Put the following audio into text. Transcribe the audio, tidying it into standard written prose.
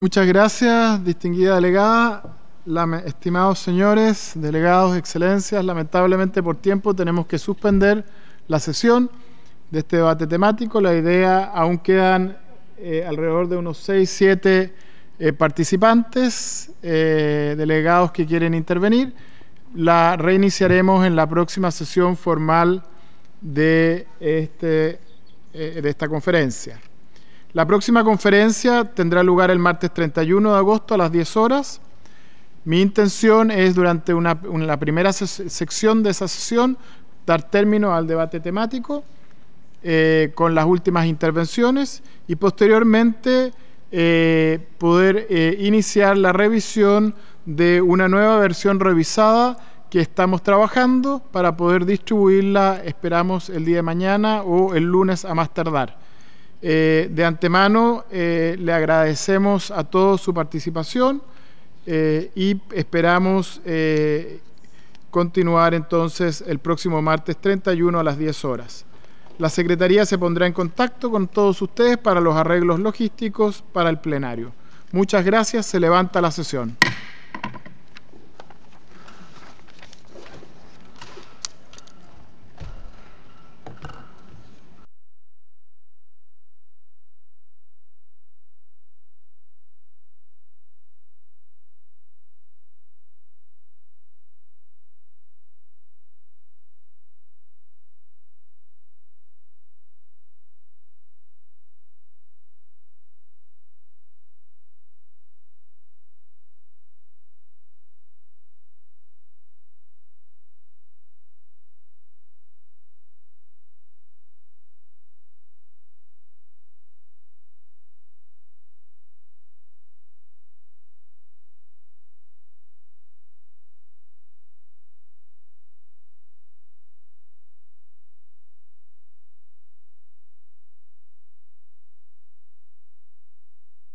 Muchas gracias, distinguida delegada. Estimados señores, delegados, excelencias, lamentablemente por tiempo tenemos que suspender la sesión de este debate temático. La idea, aún quedan alrededor de unos 6-7 participantes, delegados que quieren intervenir. La reiniciaremos en la próxima sesión formal de esta conferencia. La próxima conferencia tendrá lugar el martes 31 de agosto a las 10 horas. Mi intención es, durante la primera sección de esa sesión, dar término al debate temático con las últimas intervenciones y posteriormente poder iniciar la revisión de una nueva versión revisada que estamos trabajando para poder distribuirla, esperamos, el día de mañana o el lunes a más tardar. De antemano le agradecemos a todos su participación y esperamos continuar entonces el próximo martes 31 a las 10 horas. La Secretaría se pondrá en contacto con todos ustedes para los arreglos logísticos para el plenario. Muchas gracias, se levanta la sesión.